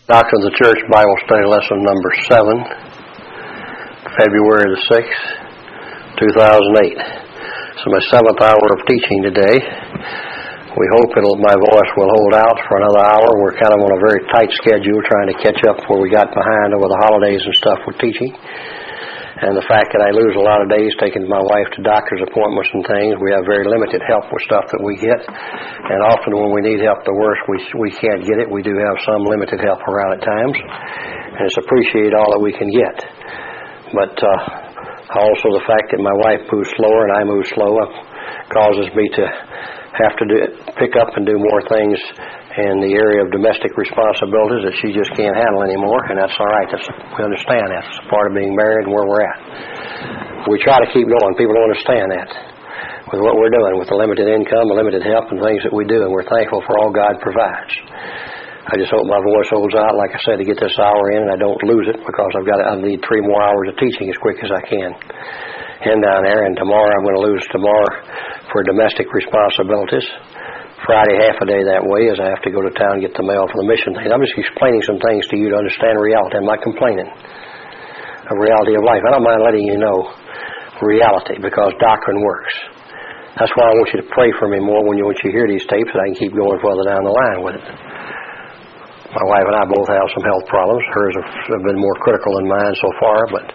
Doctrine of the Church Bible Study Lesson number 7, February the 6th, 2008. It's my 7th hour of teaching today. We hope my voice will hold out for another hour. We're kind of on a very tight schedule trying to catch up where we got behind over the holidays and stuff with teaching. And the fact that I lose a lot of days taking my wife to doctor's appointments and things, we have very limited help with stuff that we get. And often when we need help the worst, we can't get it. We do have some limited help around at times. And it's appreciated all that we can get. But also the fact that my wife moves slower and I move slower causes me to have to pick up and do more things in the area of domestic responsibilities that she just can't handle anymore, and that's all right. We understand that. It's a part of being married and where we're at. We try to keep going. People don't understand that with what we're doing, with the limited income, the limited help, and things that we do, and we're thankful for all God provides. I just hope my voice holds out, like I said, to get this hour in, and I don't lose it because I need 3 more hours of teaching as quick as I can. And down there, and tomorrow I'm going to lose tomorrow for domestic responsibilities. Friday half a day that way as I have to go to town and get the mail for the mission thing. I'm just explaining some things to you to understand reality. I'm not complaining of reality of life. I don't mind letting you know reality because doctrine works. That's why I want you to pray for me more when you hear these tapes so I can keep going further down the line with it. My wife and I both have some health problems. Hers have been more critical than mine so far, but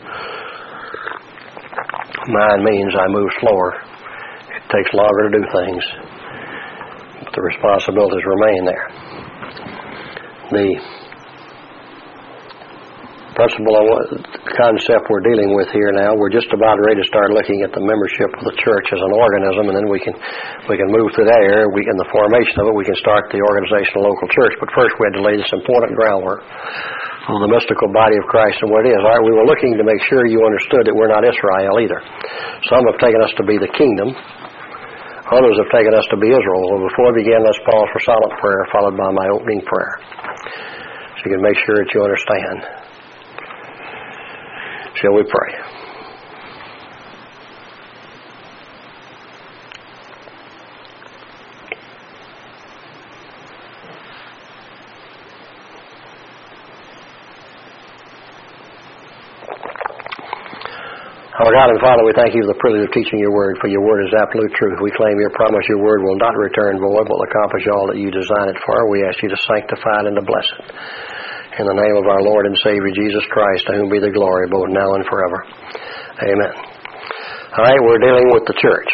mine means I move slower. It takes longer to do things. The responsibilities remain there. The concept we're dealing with here now, we're just about ready to start looking at the membership of the church as an organism, and then we can move through that area. In the formation of it, we can start the organization of local church. But first we had to lay this important groundwork on the mystical body of Christ and what it is. All right, we were looking to make sure you understood that we're not Israel either. Some have taken us to be the kingdom. Others have taken us to be Israel. Well, before we begin, let's pause for silent prayer, followed by my opening prayer, so you can make sure that you understand. Shall we pray? Our God and Father, we thank you for the privilege of teaching your word, for your word is absolute truth. We claim your promise, your word will not return void, but will accomplish all that you design it for. We ask you to sanctify it and to bless it. In the name of our Lord and Savior, Jesus Christ, to whom be the glory, both now and forever. Amen. All right, we're dealing with the church.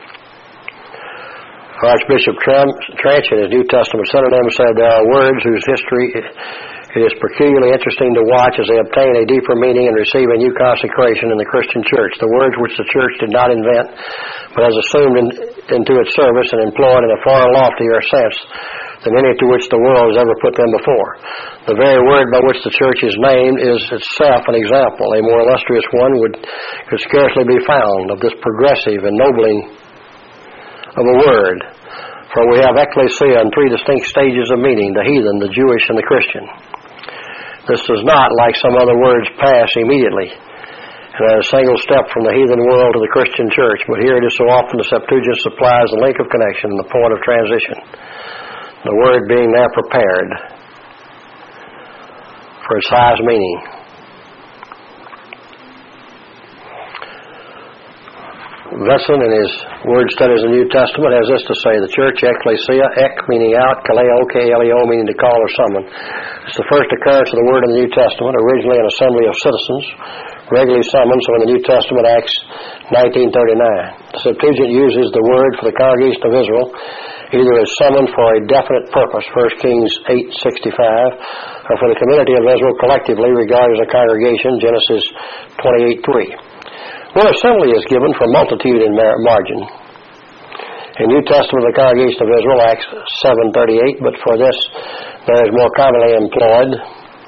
Archbishop Trench in his New Testament synonym said there are words whose history it is peculiarly interesting to watch as they obtain a deeper meaning and receive a new consecration in the Christian church. The words which the church did not invent, but has assumed into its service and employed in a far loftier sense than any to which the world has ever put them before. The very word by which the church is named is itself an example. A more illustrious one could scarcely be found of this progressive ennobling of a word. For we have ecclesia in 3 distinct stages of meaning, the heathen, the Jewish, and the Christian. This does not, like some other words, pass immediately and at a single step from the heathen world to the Christian church, but here it is so often the Septuagint supplies the link of connection and the point of transition, the word being there prepared for its highest meaning. Wesson, in his word studies in the New Testament, has this to say: the church, ecclesia, ek meaning out, kaleo, K-L-E-O meaning to call or summon. It's the first occurrence of the word in the New Testament, originally an assembly of citizens, regularly summoned, so in the New Testament, Acts 19:39. The Septuagint uses the word for the congregation of Israel either as summoned for a definite purpose, 1 Kings 8:65, or for the community of Israel collectively regarded as a congregation, Genesis 28:3. Where assembly is given for multitude in margin. In New Testament, the congregation of Israel, Acts 7:38, but for this there is more commonly employed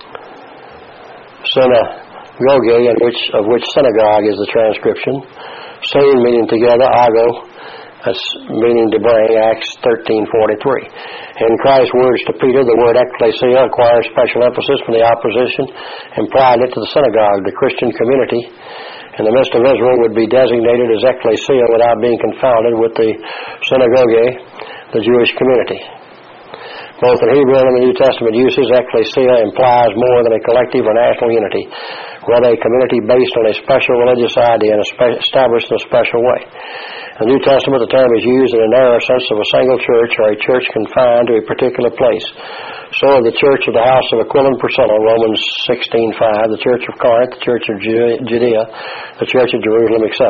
synagoge, of which synagogue is the transcription. Same meaning together, ago, meaning to bring, Acts 13:43. In Christ's words to Peter, the word ecclesia acquires special emphasis from the opposition implied it to the synagogue, the Christian community in the midst of Israel would be designated as ecclesia without being confounded with the synagogue, the Jewish community. Both in Hebrew and in the New Testament uses, ecclesia implies more than a collective or national unity, rather a community based on a special religious idea and established in a special way. In the New Testament, the term is used in a narrow sense of a single church or a church confined to a particular place. So the church of the house of Aquila and Priscilla, Romans 16:5, the church of Corinth, the church of Judea, the church of Jerusalem, etc.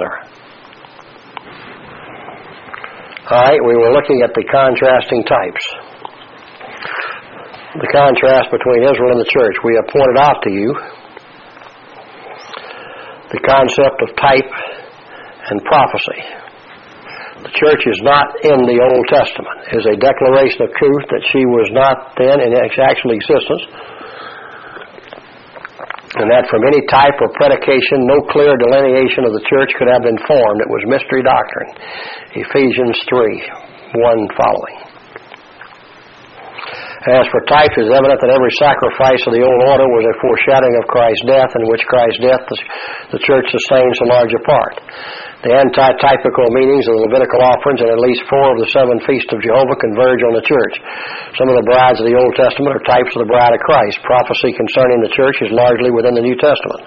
All right, we were looking at the contrasting types. The contrast between Israel and the church. We have pointed out to you the concept of type and prophecy. The church is not in the Old Testament. It is a declaration of truth that she was not then in actual existence, and that from any type or predication, no clear delineation of the church could have been formed. It was mystery doctrine. Ephesians 3:1 following. As for types, it is evident that every sacrifice of the old order was a foreshadowing of Christ's death, in which Christ's death the church sustains a larger part. The anti-typical meanings of the Levitical offerings and at least 4 of the 7 feasts of Jehovah converge on the church. Some of the brides of the Old Testament are types of the bride of Christ. Prophecy concerning the church is largely within the New Testament.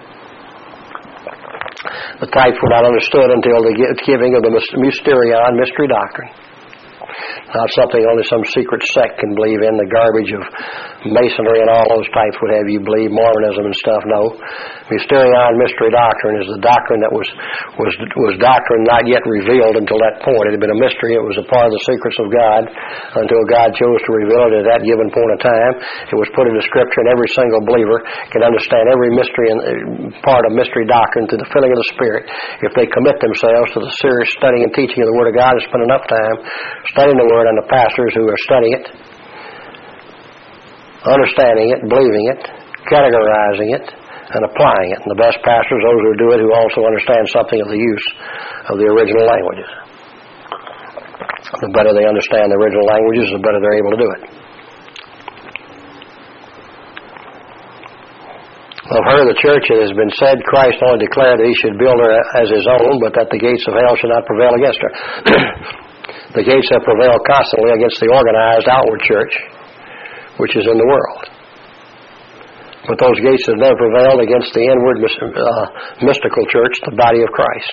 The types were not understood until the giving of the mysterion, mystery doctrine. Not something only some secret sect can believe in, the garbage of Masonry and all those types would have you believe, Mormonism and stuff. No. Mysterion, mystery doctrine, is the doctrine that was doctrine not yet revealed until that point. It had been a mystery. It was a part of the secrets of God until God chose to reveal it at that given point of time. It was put into Scripture, and every single believer can understand every mystery and part of mystery doctrine through the filling of the Spirit if they commit themselves to the serious studying and teaching of the Word of God and spend enough time studying the Word and the pastors who are studying it, understanding it, believing it, categorizing it, and applying it. And the best pastors, those who do it, who also understand something of the use of the original languages. The better they understand the original languages, the better they're able to do it. Of her, the church, it has been said, Christ only declared that he should build her as his own, but that the gates of hell should not prevail against her. The gates have prevailed constantly against the organized outward church, which is in the world. But those gates have never prevailed against the inward mystical church, the body of Christ.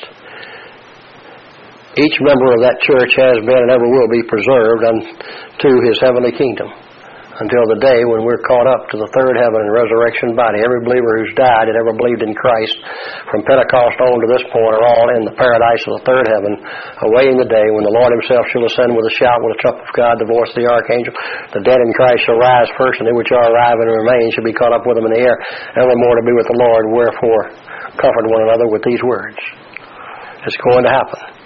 Each member of that church has been and ever will be preserved unto his heavenly kingdom until the day when we're caught up to the third heaven and resurrection body. Every believer who's died and ever believed in Christ from Pentecost on to this point are all in the paradise of the third heaven, awaiting the day when the Lord himself shall ascend with a shout, with a trump of God, the voice of the archangel. The dead in Christ shall rise first, and they which are alive and remain shall be caught up with them in the air, evermore to be with the Lord. Wherefore, comfort one another with these words. It's going to happen.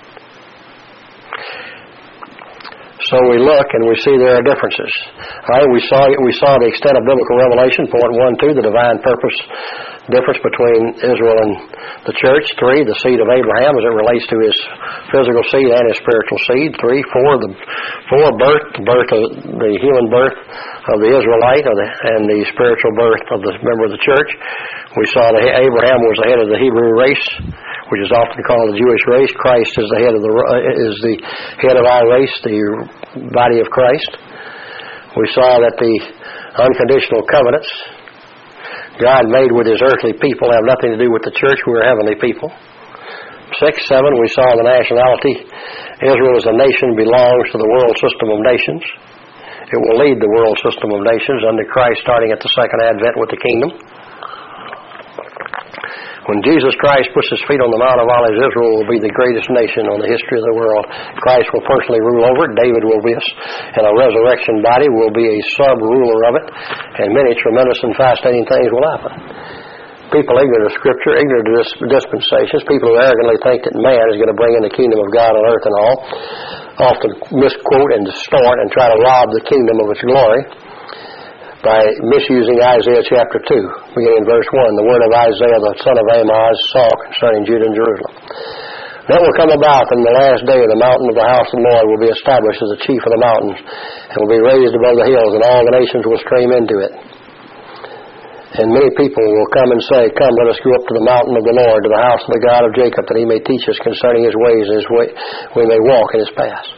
So we look and we see there are differences. All right, we saw the extent of biblical revelation. Point 1, 2, the divine purpose difference between Israel and the church. 3, the seed of Abraham as it relates to his physical seed and his spiritual seed. 3, 4, the human birth of the Israelite and the spiritual birth of the member of the church. We saw that Abraham was the head of the Hebrew race, which is often called the Jewish race. Christ is the head of our race, the body of Christ. We saw that the unconditional covenants God made with his earthly people have nothing to do with the church. We are heavenly people. 6, 7, we saw the nationality. Israel as a nation belongs to the world system of nations. It will lead the world system of nations under Christ starting at the second advent with the kingdom. When Jesus Christ puts his feet on the Mount of Olives, Israel will be the greatest nation on the history of the world. Christ will personally rule over it. David will be in a resurrection body, will be a sub-ruler of it, and many tremendous and fascinating things will happen. People ignorant of Scripture, ignorant of dispensations, people who arrogantly think that man is going to bring in the kingdom of God on earth and all, often misquote and distort and try to rob the kingdom of its glory by misusing Isaiah chapter 2, beginning in verse 1, the word of Isaiah, the son of Amoz, saw concerning Judah and Jerusalem. That will come about in the last day. The mountain of the house of the Lord will be established as the chief of the mountains, and will be raised above the hills, and all the nations will stream into it. And many people will come and say, come, let us go up to the mountain of the Lord, to the house of the God of Jacob, that he may teach us concerning his ways, and we may walk in his paths.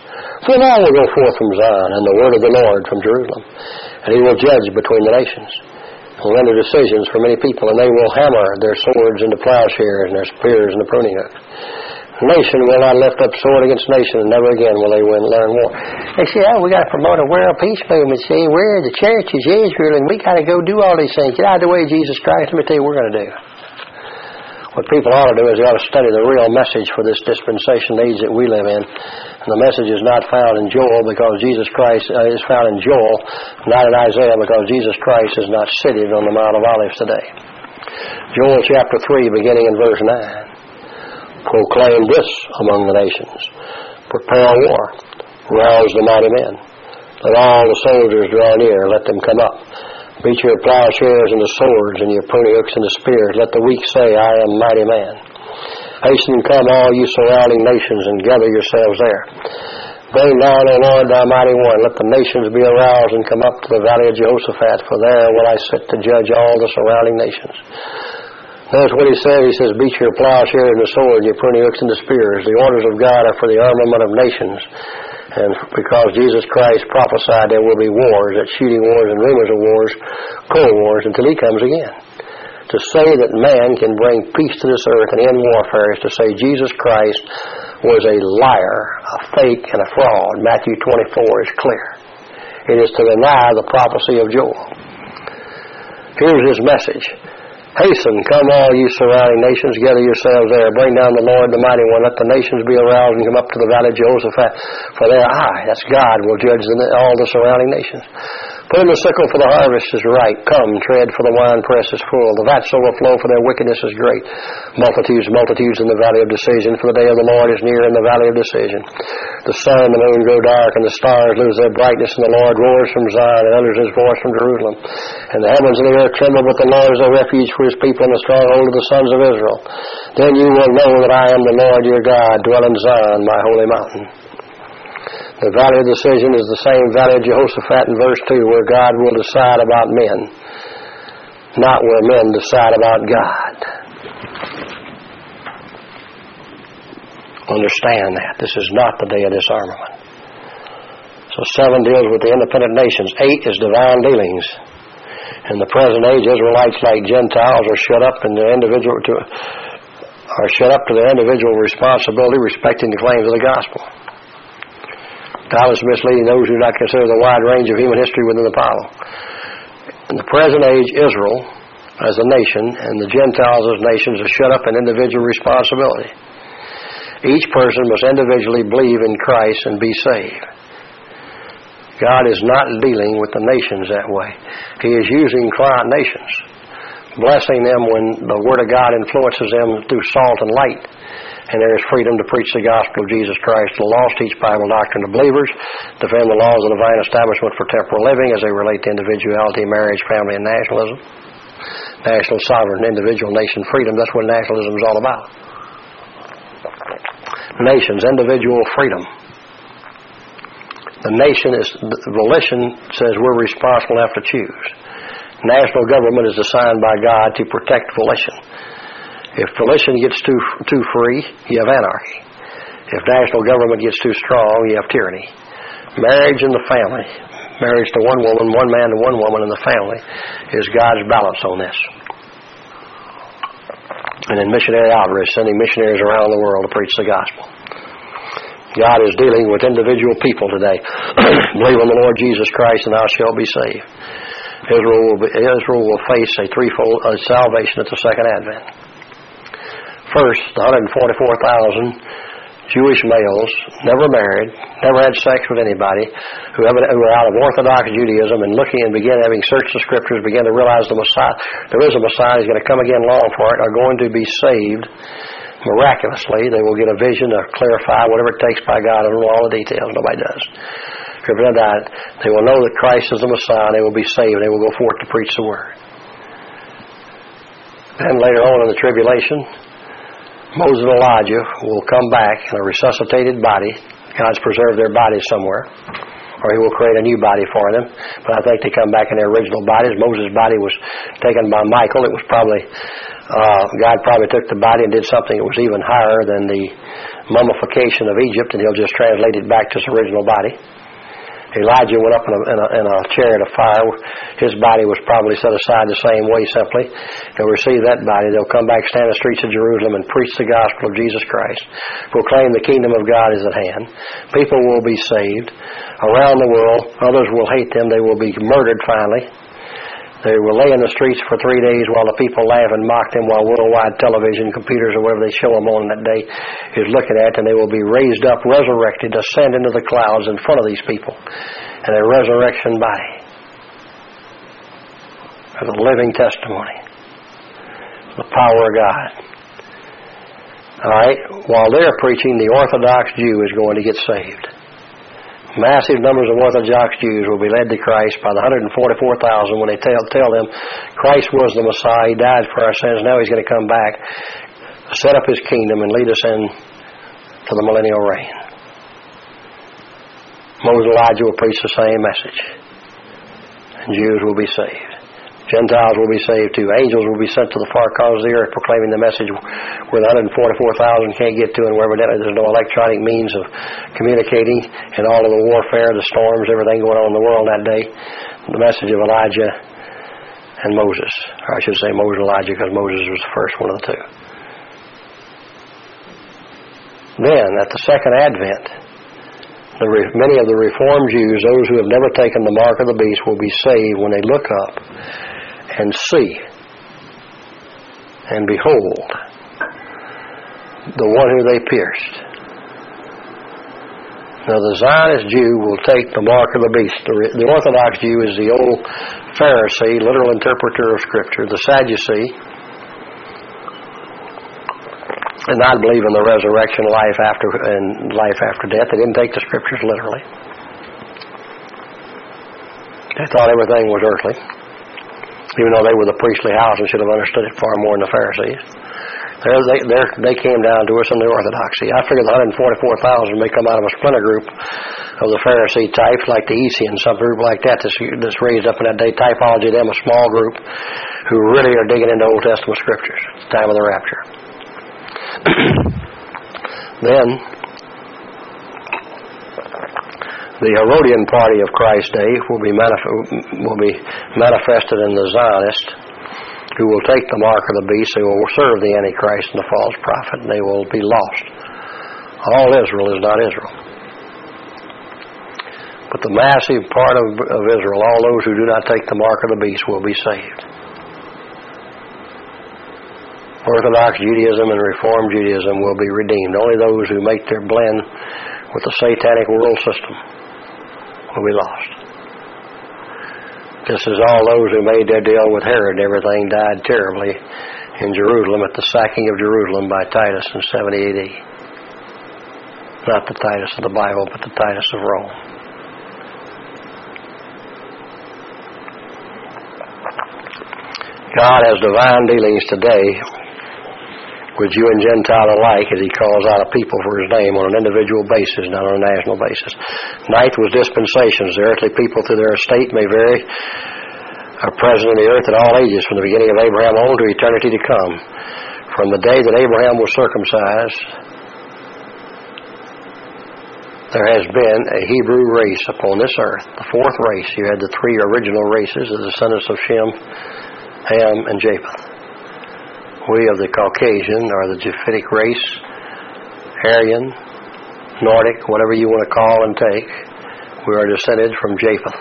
For the law will go forth from Zion, and the word of the Lord from Jerusalem. And he will judge between the nations. He will render decisions for many people, and they will hammer their swords into plowshares and their spears into pruning hooks. Nation will not lift up sword against nation, and never again will they learn war. They say, we got to promote a world peace movement. See, we're the church is Israel, and we got to go do all these things. Get out of the way, Jesus Christ. Let me tell you what we're going to do. What people ought to do is they ought to study the real message for this dispensation age that we live in. And the message is not found in Joel because Jesus Christ is found in Joel, not in Isaiah because Jesus Christ is not seated on the Mount of Olives today. Joel chapter 3, beginning in verse 9. Proclaim this among the nations. Prepare war. Rouse the mighty men. Let all the soldiers draw near. Let them come up. Beat your plowshares into swords and your pruning hooks into spears. Let the weak say, I am mighty man. Hasten, come, all you surrounding nations, and gather yourselves there. Bring down, O Lord, thy mighty one. Let the nations be aroused and come up to the valley of Jehoshaphat, for there will I sit to judge all the surrounding nations. Notice what he says. He says, beat your plowshares into swords and your pruning hooks into spears. The orders of God are for the armament of nations. And because Jesus Christ prophesied there will be wars, that shooting wars and rumors of wars, cold wars, until he comes again. To say that man can bring peace to this earth and end warfare is to say Jesus Christ was a liar, a fake, and a fraud. Matthew 24 is clear. It is to deny the prophecy of Joel. Here's his message. Hasten, come all you surrounding nations, gather yourselves there. Bring down the Lord, the mighty one. Let the nations be aroused and come up to the valley of Jehoshaphat. For there that's God, will judge all the surrounding nations. Put in the sickle, for the harvest is ripe. Come, tread, for the winepress is full. The vats overflow, for their wickedness is great. Multitudes, multitudes in the valley of decision, for the day of the Lord is near in the valley of decision. The sun and the moon grow dark, and the stars lose their brightness, and the Lord roars from Zion, and utters his voice from Jerusalem. And the heavens and the earth tremble, but the Lord is a refuge for his people, and the stronghold of the sons of Israel. Then you will know that I am the Lord your God, dwell in Zion, my holy mountain. The valley of decision is the same valley of Jehoshaphat in verse 2, where God will decide about men, not where men decide about God. Understand that. This is not the day of disarmament. So 7 deals with the independent nations. 8 is divine dealings. In the present age, Israelites like Gentiles are shut up to their individual responsibility respecting the claims of the gospel. Doubtless misleading those who do not consider the wide range of human history within the Bible. In the present age, Israel as a nation and the Gentiles as nations are shut up in individual responsibility. Each person must individually believe in Christ and be saved. God is not dealing with the nations that way. He is using client nations, blessing them when the Word of God influences them through salt and light. And there is freedom to preach the gospel of Jesus Christ to the lost, teach Bible doctrine to believers, defend the laws of the divine establishment for temporal living as they relate to individuality, marriage, family, and nationalism. National sovereign, individual, nation freedom. That's what nationalism is all about. Nations, individual freedom. The nation is, the volition says we're responsible enough to choose. National government is assigned by God to protect volition. If volition gets too free, you have anarchy. If national government gets too strong, you have tyranny. Marriage and the family, marriage to one woman, one man to one woman in the family, is God's balance on this. And in missionary outreach, sending missionaries around the world to preach the gospel. God is dealing with individual people today. Believe on the Lord Jesus Christ and thou shalt be saved. Israel will face a threefold salvation at the second advent. First, the 144,000 Jewish males, never married, never had sex with anybody, who were out of Orthodox Judaism and looking and began having searched the Scriptures, began to realize the Messiah, there is a Messiah, he's going to come again, long for it, are going to be saved miraculously. They will get a vision to clarify whatever it takes by God. I don't know all the details, nobody does. They will know that Christ is the Messiah, and they will be saved, and they will go forth to preach the Word. Then later on in the tribulation, Moses and Elijah will come back in a resuscitated body. God's preserved their bodies somewhere. or He will create a new body for them. But I think they come back in their original bodies. Moses' body was taken by Michael. It was probably, God probably took the body and did something that was even higher than the mummification of Egypt, and He'll just translate it back to its original body. Elijah went up in a chariot of fire. His body was probably set aside the same way simply. They'll receive that body. They'll come back, stand in the streets of Jerusalem and preach the gospel of Jesus Christ. Proclaim the kingdom of God is at hand. People will be saved around the world. Others will hate them. They will be murdered finally. They will lay in the streets for 3 days while the people laugh and mock them, while worldwide television, computers, or whatever they show them on that day is looking at, and they will be raised up, resurrected, ascend into the clouds in front of these people in a resurrection body as a living testimony of the power of God. All right? While they're preaching, the Orthodox Jew is going to get saved. Massive numbers of Orthodox Jews will be led to Christ by the 144,000 when they tell them Christ was the Messiah, He died for our sins, now He's going to come back, set up His kingdom, and lead us in to the millennial reign. Moses and Elijah will preach the same message, and Jews will be saved. Gentiles will be saved too. Angels will be sent to the far corners of the earth proclaiming the message where the 144,000 can't get to, and where evidently there's no electronic means of communicating, and all of the warfare, the storms, everything going on in the world that day. The message of Elijah and Moses. Or I should say Moses and Elijah, because Moses was the first one of the two. Then, at the second advent, many of the Reformed Jews, those who have never taken the mark of the beast, will be saved when they look up and see and behold the one who they pierced. Now the Zionist Jew will take the mark of the beast. The Orthodox Jew is the old Pharisee, literal interpreter of Scripture. The Sadducee did not believe in the resurrection, life after death. They didn't take the Scriptures literally. They thought everything was earthly, even though they were the priestly house and should have understood it far more than the Pharisees. They came down to us in the Orthodoxy. I figure the 144,000 may come out of a splinter group of the Pharisee type, like the Essenes, some group like that that's raised up in that day. Typology of them, a small group who really are digging into Old Testament Scriptures at the time of the rapture. Then the Herodian party of Christ's day will be manifested in the Zionists, who will take the mark of the beast. They will serve the Antichrist and the false prophet, and they will be lost. All Israel is not Israel. But the massive part of Israel, all those who do not take the mark of the beast, will be saved. Orthodox Judaism and Reformed Judaism will be redeemed. Only those who make their blend with the satanic world system will be lost. Just as all those who made their deal with Herod and everything died terribly in Jerusalem at the sacking of Jerusalem by Titus in 70 A.D. Not the Titus of the Bible, but the Titus of Rome. God has divine dealings today with Jew and Gentile alike as He calls out a people for His name on an individual basis, not on a national basis. Ninth was dispensations. The earthly people through their estate may vary, are present in the earth at all ages, from the beginning of Abraham on to eternity to come. From the day that Abraham was circumcised, there has been a Hebrew race upon this earth, the fourth race. You had the three original races, the descendants of Shem, Ham, and Japheth. We of the Caucasian, or the Japhetic race, Aryan, Nordic, whatever you want to call and take, we are descended from Japheth.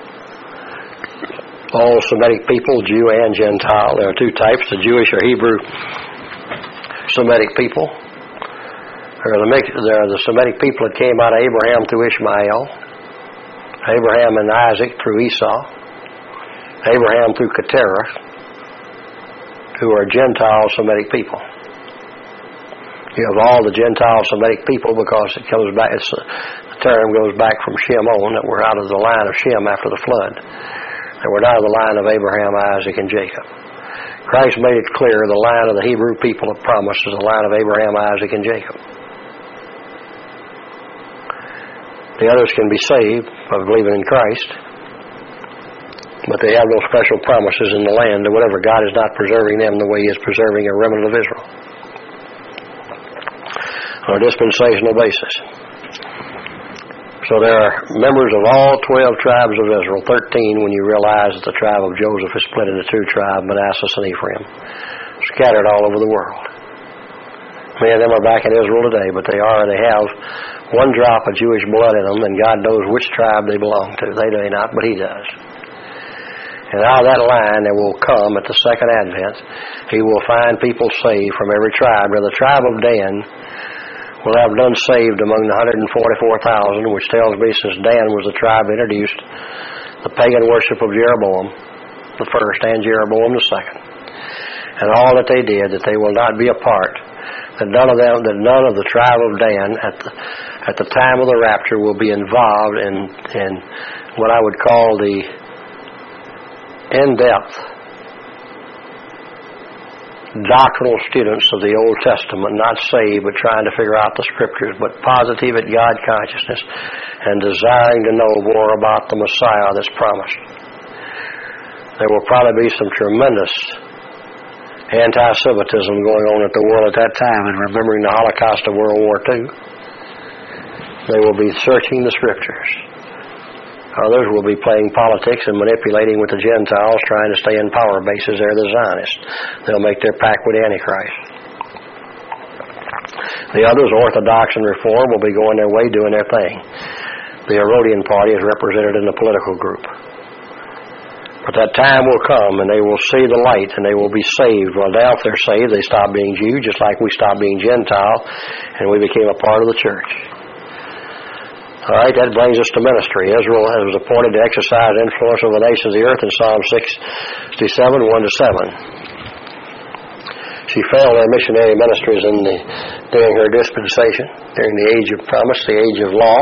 All Semitic people, Jew and Gentile, there are two types, the Jewish or Hebrew Semitic people. There are the Semitic people that came out of Abraham through Ishmael, Abraham and Isaac through Esau, Abraham through Keturah, who are Gentile Semitic people. You have all the Gentile Semitic people because it comes back. The term goes back from Shem on, that we're out of the line of Shem after the flood. That we're out of the line of Abraham, Isaac, and Jacob. Christ made it clear the line of the Hebrew people of promise is the line of Abraham, Isaac, and Jacob. The others can be saved by believing in Christ, but they have no special promises in the land or whatever. God is not preserving them the way He is preserving a remnant of Israel on a dispensational basis. So there are members of all 12 tribes of Israel, 13 when you realize that the tribe of Joseph is split into two tribes, Manasseh and Ephraim, scattered all over the world. Many of them are back in Israel today, but they have one drop of Jewish blood in them, and God knows which tribe they belong to. They do not, but He does. And out of that line there will come at the second advent, He will find people saved from every tribe. Now the tribe of Dan will have none saved among the 144,000, which tells me since Dan was the tribe introduced the pagan worship of Jeroboam the first and Jeroboam the second. And all that they did, that they will not be a part, that none of the tribe of Dan at the time of the rapture will be involved in what I would call the in-depth doctrinal students of the Old Testament, not saved but trying to figure out the Scriptures, but positive at God consciousness and desiring to know more about the Messiah that's promised. There will probably be some tremendous anti-Semitism going on at the world at that time, and remembering the Holocaust of World War II. They will be searching the Scriptures. Others will be playing politics and manipulating with the Gentiles, trying to stay in power bases. They're the Zionists. They'll make their pact with Antichrist. The others, Orthodox and Reform, will be going their way, doing their thing. The Herodian party is represented in the political group. But that time will come, and they will see the light, and they will be saved. Well, now if they're saved, they stop being Jew, just like we stopped being Gentile, and we became a part of the church. All right, that brings us to ministry. Israel was appointed to exercise influence over the nations of the earth in Psalm 67, 1-7. She failed her missionary ministries during her dispensation, during the age of promise, the age of law,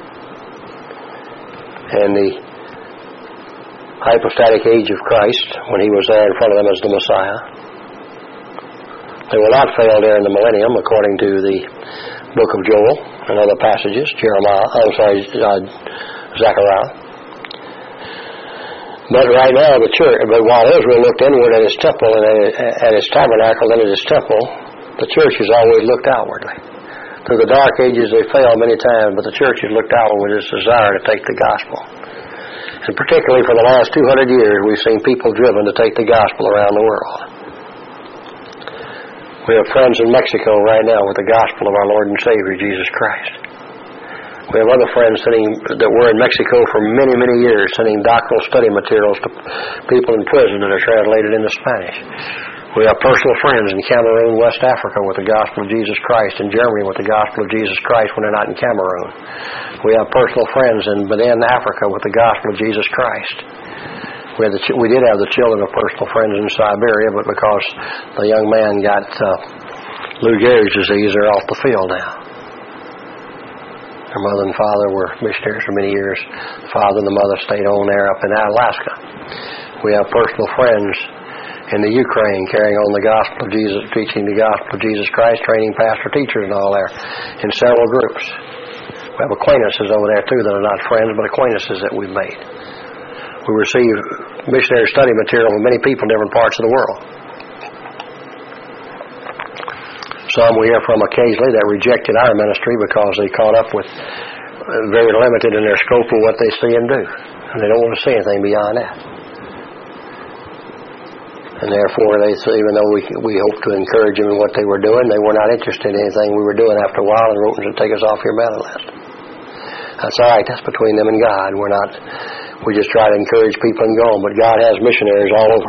and the hypostatic age of Christ, when He was there in front of them as the Messiah. They will not fail during the millennium, according to the book of Joel and other passages, Zechariah. But right now, but while Israel looked inward at His temple and at His tabernacle and at His temple, the church has always looked outwardly. Through the dark ages, they failed many times, but the church has looked outward with its desire to take the gospel. And particularly for the last 200 years, we've seen people driven to take the gospel around the world. We have friends in Mexico right now with the gospel of our Lord and Savior, Jesus Christ. We have other friends that were in Mexico for many, many years, sending doctoral study materials to people in prison that are translated into Spanish. We have personal friends in Cameroon, West Africa, with the gospel of Jesus Christ, in Germany with the gospel of Jesus Christ when they're not in Cameroon. We have personal friends in Benin, Africa, with the gospel of Jesus Christ. We did have the children of personal friends in Siberia, but because the young man got Lou Gehrig's disease, they're off the field now. Their mother and father were missionaries for many years. The father and the mother stayed on there up in Alaska. We have personal friends in the Ukraine carrying on the gospel of Jesus, teaching the gospel of Jesus Christ, training pastor teachers and all there in several groups. We have acquaintances over there too that are not friends, but acquaintances that we've made. We receive missionary study material from many people in different parts of the world. Some we hear from occasionally that rejected our ministry because they caught up with very limited in their scope of what they see and do. And they don't want to see anything beyond that. And therefore, even though we hoped to encourage them in what they were doing, they were not interested in anything we were doing after a while and wrote to take us off your mailing list. That's all right. That's between them and God. We just try to encourage people and go on, but God has missionaries all over.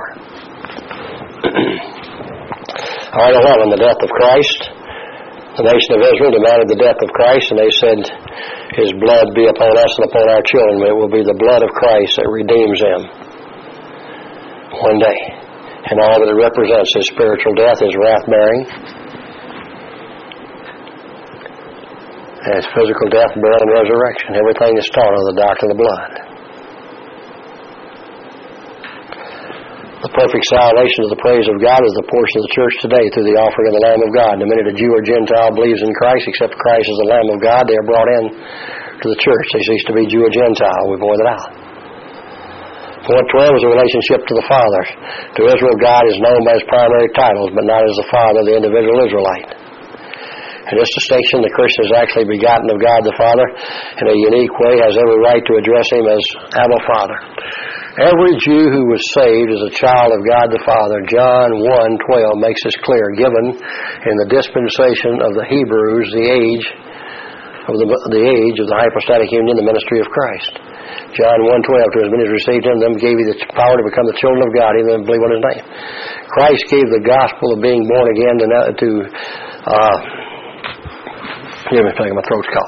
All right, 11, the death of Christ. The nation of Israel demanded the death of Christ, and they said, His blood be upon us and upon our children. It will be the blood of Christ that redeems them one day. And all that it represents is spiritual death, is wrath-bearing, and it's physical death, burial, and resurrection. Everything is taught of the doctrine of the blood. The perfect salvation of the praise of God is the portion of the church today through the offering of the Lamb of God. The minute a Jew or Gentile believes in Christ, except Christ is the Lamb of God, they are brought in to the church. They cease to be Jew or Gentile. We bore that out. Point 12 is a relationship to the Father. To Israel, God is known by His primary titles, but not as the Father of the individual Israelite. In this distinction, the Christian is actually begotten of God the Father in a unique way, has every right to address Him as Abba Father. Every Jew who was saved is a child of God the Father. John 1:12 makes this clear, given in the dispensation of the Hebrews, the age of the hypostatic union, the ministry of Christ. John 1:12, to as many as received Him, them gave He the power to become the children of God, even them believe on His name. Christ gave the gospel of being born again give me a second, my throat's caught.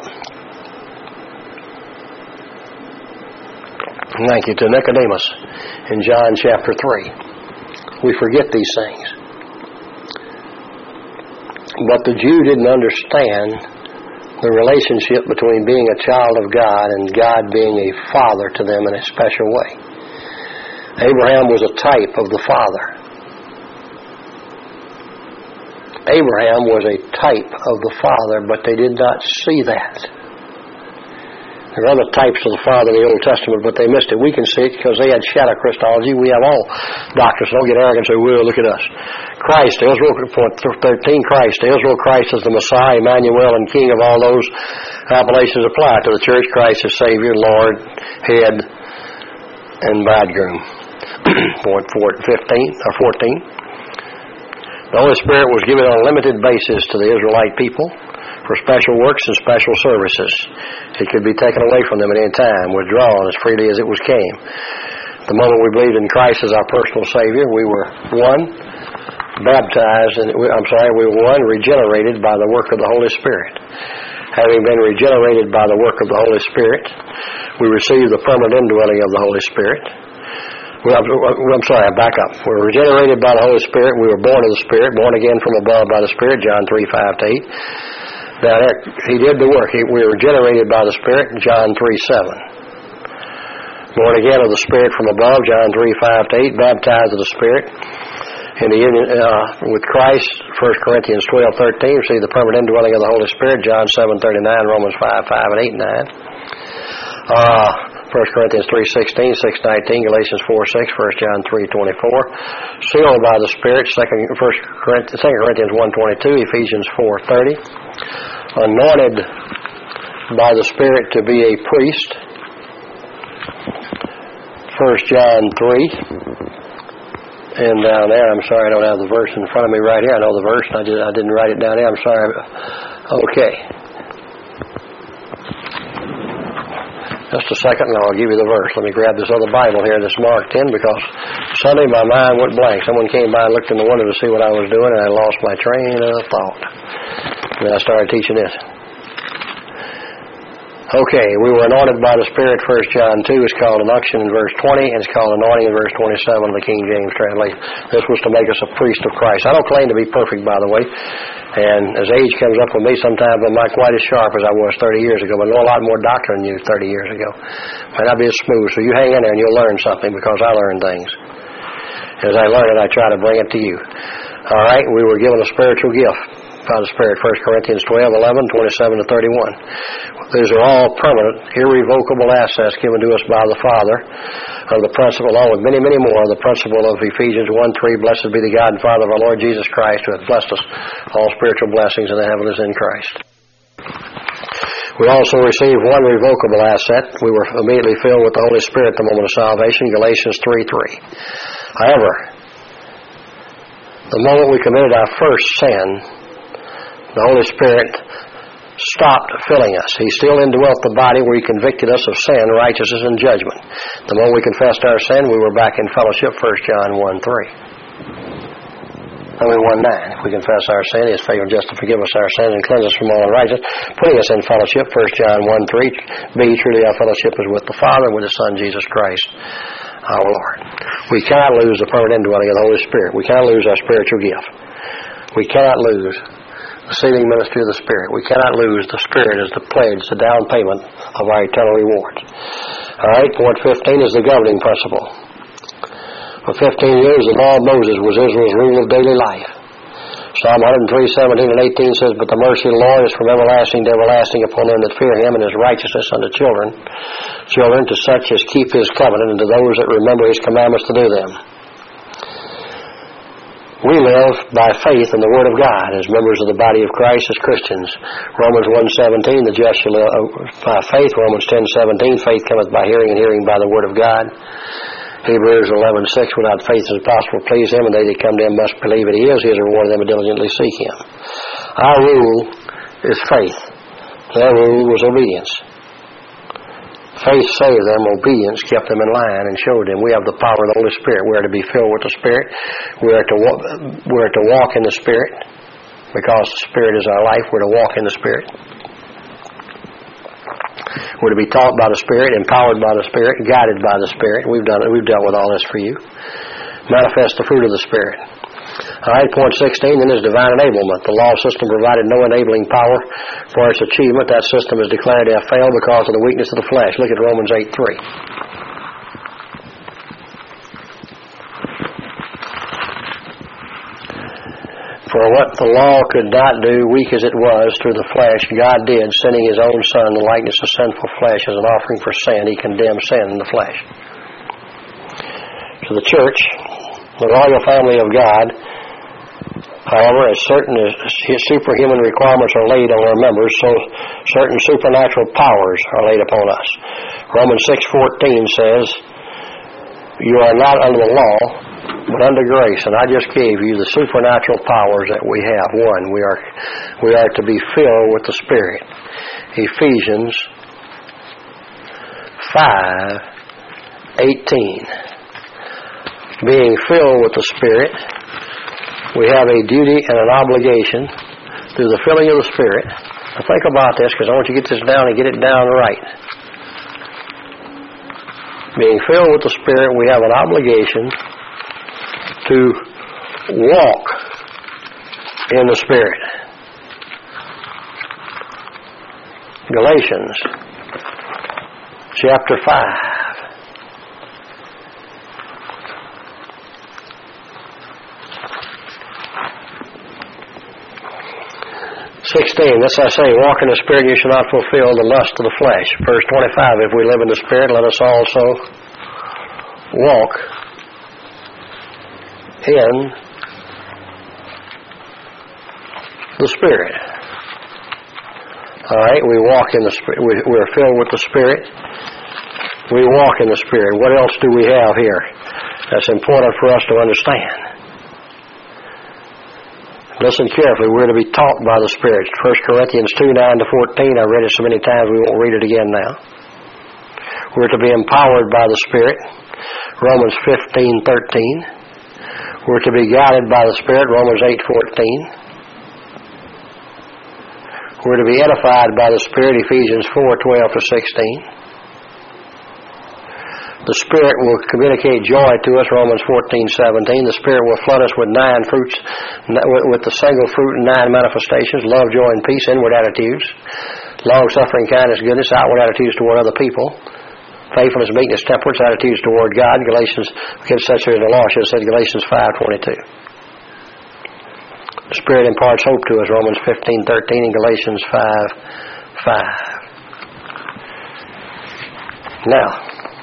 Thank you, to Nicodemus in John chapter 3. We forget these things. But the Jew didn't understand the relationship between being a child of God and God being a father to them in a special way. Abraham was a type of the Father. Abraham was a type of the Father, but they did not see that. There are other types of the Father in the Old Testament, but they missed it. We can see it because they had shadow Christology. We have all doctors. Don't get arrogant and say, well, look at us. Christ, Israel, point 13, Christ. Israel, Christ is the Messiah, Emmanuel, and King of all those appellations apply to the church. Christ is Savior, Lord, Head, and Bridegroom. Point 14. The Holy Spirit was given on a limited basis to the Israelite people for special works and special services. It could be taken away from them at any time, withdrawn as freely as it was came. The moment we believed in Christ as our personal Savior, we were regenerated by the work of the Holy Spirit. Having been regenerated by the work of the Holy Spirit, we received the permanent indwelling of the Holy Spirit. I back up. We were regenerated by the Holy Spirit. We were born of the Spirit, born again from above by the Spirit, John 3:5-8. Now, He did the work. We were regenerated by the Spirit, John 3:7. Born again of the Spirit from above, John 3:5-8. Baptized of the Spirit. In the union with Christ, 1 Corinthians 12:13. See the permanent indwelling of the Holy Spirit, John 7:39, Romans 5:5-8-9. 1 Corinthians 3:16, 6:19, Galatians 4:6, 1 John 3:24. Sealed by the Spirit, 2 Corinthians 1:22, Ephesians 4:30. Anointed by the Spirit to be a priest, 1 John 3. And down there, I'm sorry I don't have the verse in front of me right here. I know the verse, and I didn't write it down there. I'm sorry. Okay. Just a second, and I'll give you the verse. Let me grab this other Bible here, this Mark 10, because Sunday my mind went blank. Someone came by and looked in the window to see what I was doing, and I lost my train of thought. And then I started teaching this. Okay, we were anointed by the Spirit, 1 John 2. It's called unction in verse 20, and it's called anointing in verse 27 of the King James translation. This was to make us a priest of Christ. I don't claim to be perfect, by the way. And as age comes up with me, sometimes I'm not quite as sharp as I was 30 years ago, but I know a lot more doctrine than you 30 years ago. Might not be as smooth, so you hang in there and you'll learn something, because I learn things. As I learn it, I try to bring it to you. All right, we were given a spiritual gift by the Spirit, 1 Corinthians 12:11, 27-31. These are all permanent, irrevocable assets given to us by the Father of the principle, along with many, many more, the principle of Ephesians 1:3, blessed be the God and Father of our Lord Jesus Christ, who hath blessed us all spiritual blessings in the heavens in Christ. We also received one revocable asset. We were immediately filled with the Holy Spirit at the moment of salvation, Galatians 3:3. However, the moment we committed our first sin, the Holy Spirit stopped filling us. He still indwelt the body where He convicted us of sin, righteousness, and judgment. The moment we confessed our sin, we were back in fellowship, 1 John 1:3. 1:9. If we confess our sin, He is faithful and just to forgive us our sins and cleanse us from all unrighteousness, putting us in fellowship, 1 John 1:3. B, truly our fellowship is with the Father, with His Son, Jesus Christ, our Lord. We cannot lose the permanent indwelling of the Holy Spirit. We cannot lose our spiritual gift. We cannot lose the sealing ministry of the Spirit. We cannot lose the Spirit as the pledge, the down payment of our eternal rewards. All right, point 15 is the governing principle. For 15 years, the law of Moses was Israel's rule of daily life. Psalm 103:17 and 18 says, "But the mercy of the Lord is from everlasting to everlasting upon them that fear Him, and His righteousness unto children to such as keep His covenant, and to those that remember His commandments to do them." We live by faith in the Word of God as members of the body of Christ, as Christians. Romans 1:17, the just shall live by faith. Romans 10:17, faith cometh by hearing, and hearing by the Word of God. Hebrews 11:6, without faith it is impossible to please Him, and they that come to Him must believe that He is a rewarder of them that diligently seek Him. Our rule is faith. Their rule was obedience. Faith saved them, obedience kept them in line and showed them we have the power of the Holy Spirit. We are to be filled with the Spirit. We are to walk in the Spirit because the Spirit is our life. We're to walk in the Spirit. We're to be taught by the Spirit, empowered by the Spirit, guided by the Spirit. We've dealt with all this for you. Manifest the fruit of the Spirit. All right, point 16, then is divine enablement. The law system provided no enabling power for its achievement. That system is declared to have failed because of the weakness of the flesh. Look at Romans 8:3. For what the law could not do, weak as it was, through the flesh, God did, sending His own Son in the likeness of sinful flesh as an offering for sin. He condemned sin in the flesh. So the church, the royal family of God, however, as certain as superhuman requirements are laid on our members, so certain supernatural powers are laid upon us. Romans 6:14 says, "You are not under the law, but under grace." And I just gave you the supernatural powers that we have. One, we are to be filled with the Spirit. Ephesians 5:18. Being filled with the Spirit, we have a duty and an obligation through the filling of the Spirit. Now think about this, because I want you to get this down and get it down right. Being filled with the Spirit, we have an obligation to walk in the Spirit. Galatians chapter 5. 16, this I say, walk in the Spirit, and you shall not fulfill the lust of the flesh. Verse 25, if we live in the Spirit, let us also walk in the Spirit. All right, we walk in the Spirit. We're filled with the Spirit. We walk in the Spirit. What else do we have here that's important for us to understand? Listen carefully. We're to be taught by the Spirit. 1 Corinthians 2:9-14. I read it so many times we won't read it again now. We're to be empowered by the Spirit. Romans 15:13. We're to be guided by the Spirit. Romans 8:14. We're to be edified by the Spirit. Ephesians 4:12-16. The Spirit will communicate joy to us, Romans 14:17. The Spirit will flood us with 9 fruits, with the single fruit and 9 manifestations: love, joy, and peace, inward attitudes; long-suffering, kindness, goodness, outward attitudes toward other people; faithfulness, meekness, temperance, attitudes toward God. Galatians, against such as the law should have said Galatians 5:22. The Spirit imparts hope to us, Romans 15:13 and Galatians 5:5. Now,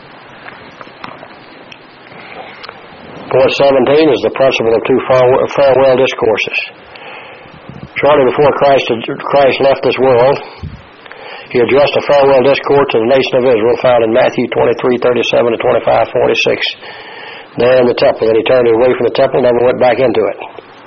point 17 is the principle of 2 farewell discourses. Shortly before Christ left this world, He addressed a farewell discourse to the nation of Israel, found in Matthew 23:37-25:46, there in the temple. Then He turned away from the temple and never went back into it.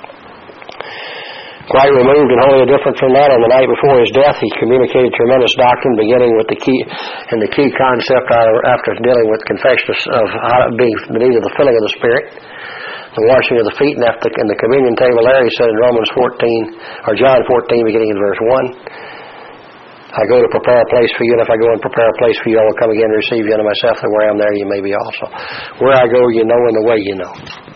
Quite removed and wholly different from that, on the night before His death, He communicated tremendous doctrine, beginning with the key concept after dealing with confession of being beneath the filling of the Spirit, the washing of the feet, and in the communion table there, He said in Romans 14, or John 14, beginning in verse 1, I go to prepare a place for you, and if I go and prepare a place for you, I will come again and receive you unto myself, that where I am there you may be also. Where I go you know, and the way you know.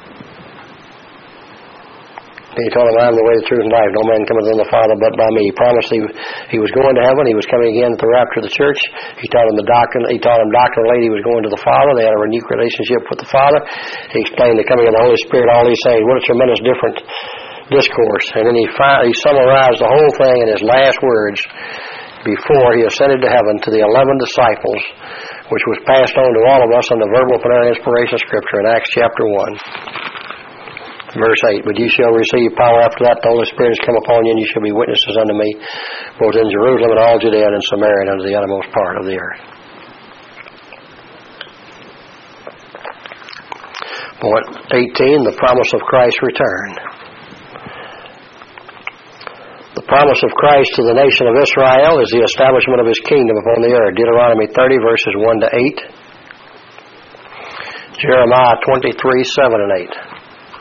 He told him, I am the way, the truth, and life. No man cometh unto the Father but by me. He promised he was going to heaven. He was coming again at the rapture of the church. He taught him doctrinally he was going to the Father. They had a renewed relationship with the Father. He explained the coming of the Holy Spirit, all these things. What a tremendous discourse. And then he summarized the whole thing in his last words before he ascended to heaven to the 11 disciples, which was passed on to all of us on the verbal inerrant inspiration of Scripture in Acts chapter 1, verse 8. But you shall receive power after that the Holy Spirit has come upon you, and you shall be witnesses unto me, both in Jerusalem and all Judea and in Samaria and unto the uttermost part of the earth. Point 18, the promise of Christ's return. The promise of Christ to the nation of Israel is the establishment of His kingdom upon the earth. Deuteronomy 30, verses 1 to 8. Jeremiah 23, 7 and 8.